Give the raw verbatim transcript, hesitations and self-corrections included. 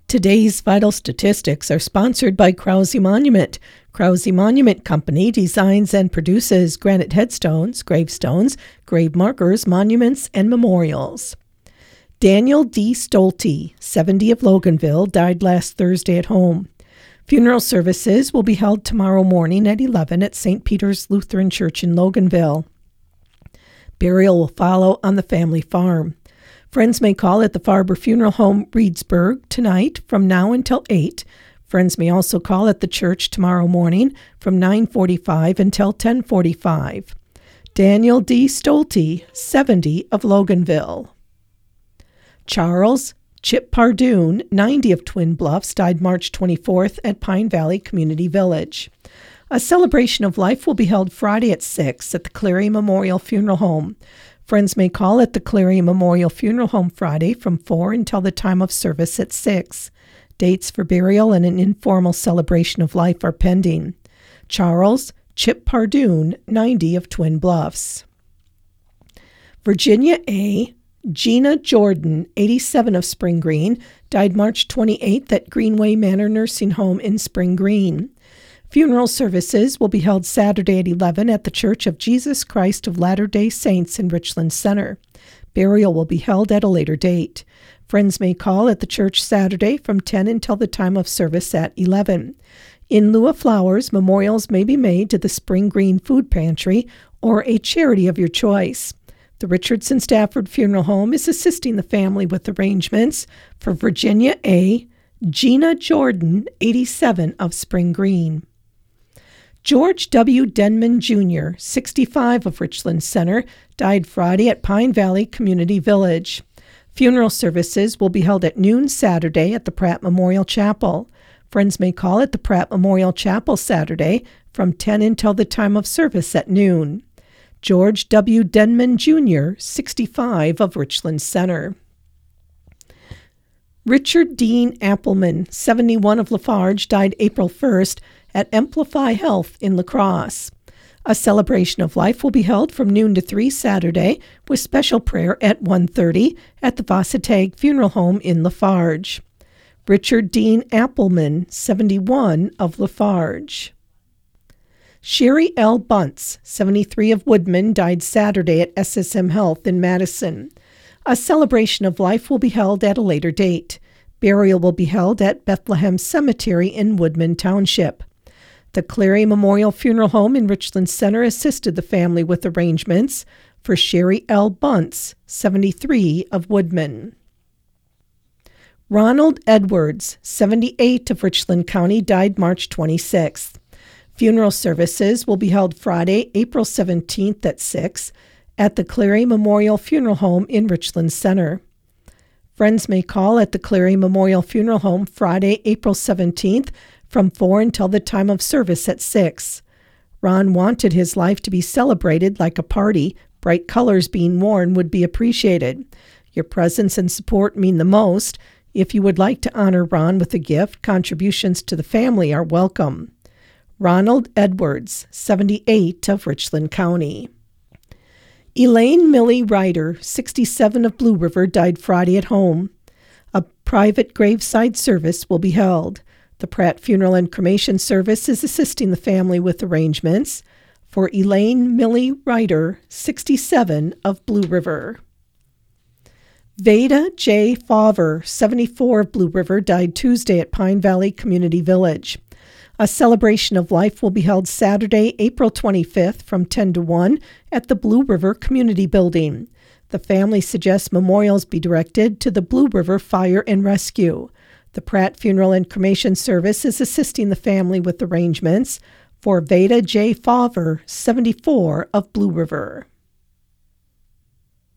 Today's vital statistics are sponsored by Krause Monument. Krause Monument Company designs and produces granite headstones, gravestones, grave markers, monuments, and memorials. Daniel D. Stolte, seventy, of Loganville, died last Thursday at home. Funeral services will be held tomorrow morning at eleven at Saint Peter's Lutheran Church in Loganville. Burial will follow on the family farm. Friends may call at the Farber Funeral Home, Reedsburg, tonight from now until eight. Friends may also call at the church tomorrow morning from nine forty-five until ten forty-five. Daniel D. Stolte, seventy, of Loganville. Charles Chip Pardoon, ninety, of Twin Bluffs, died March twenty-fourth at Pine Valley Community Village. A celebration of life will be held Friday at six at the Cleary Memorial Funeral Home. Friends may call at the Cleary Memorial Funeral Home Friday from four until the time of service at six. Dates for burial and an informal celebration of life are pending. Charles Chip Pardoon, ninety, of Twin Bluffs. Virginia A. Gina Jordan, eighty-seven, of Spring Green, died March twenty-eighth at Greenway Manor Nursing Home in Spring Green. Funeral services will be held Saturday at eleven at the Church of Jesus Christ of Latter-day Saints in Richland Center. Burial will be held at a later date. Friends may call at the church Saturday from ten until the time of service at eleven. In lieu of flowers, memorials may be made to the Spring Green Food Pantry or a charity of your choice. The Richardson Stafford Funeral Home is assisting the family with arrangements for Virginia A. Gina Jordan, eighty-seven, of Spring Green. George W. Denman, Junior, sixty-five, of Richland Center, died Friday at Pine Valley Community Village. Funeral services will be held at noon Saturday at the Pratt Memorial Chapel. Friends may call at the Pratt Memorial Chapel Saturday from ten until the time of service at noon. George W. Denman, Junior, sixty-five, of Richland Center. Richard Dean Appleman, seventy-one, of Lafarge, died April first at Amplify Health in La Crosse. A celebration of life will be held from noon to three Saturday with special prayer at one thirty at the Vossatag Funeral Home in Lafarge. Richard Dean Appleman, seventy-one, of Lafarge. Sherry L. Bunce, seventy-three, of Woodman, died Saturday at S S M Health in Madison. A celebration of life will be held at a later date. Burial will be held at Bethlehem Cemetery in Woodman Township. The Cleary Memorial Funeral Home in Richland Center assisted the family with arrangements for Sherry L. Bunce, seventy-three, of Woodman. Ronald Edwards, seventy-eight, of Richland County, died March twenty-sixth. Funeral services will be held Friday, April seventeenth at six at the Cleary Memorial Funeral Home in Richland Center. Friends may call at the Cleary Memorial Funeral Home Friday, April seventeenth from four until the time of service at six. Ron wanted his life to be celebrated like a party. Bright colors being worn would be appreciated. Your presence and support mean the most. If you would like to honor Ron with a gift, contributions to the family are welcome. Ronald Edwards, seventy-eight, of Richland County. Elaine Millie Ryder, sixty-seven, of Blue River, died Friday at home. A private graveside service will be held. The Pratt Funeral and Cremation Service is assisting the family with arrangements for Elaine Millie Ryder, sixty-seven, of Blue River. Veda J. Fawver, seventy-four, of Blue River, died Tuesday at Pine Valley Community Village. A celebration of life will be held Saturday, April twenty-fifth from ten to one at the Blue River Community Building. The family suggests memorials be directed to the Blue River Fire and Rescue. The Pratt Funeral and Cremation Service is assisting the family with arrangements for Veda J. Fawver, seventy-four, of Blue River.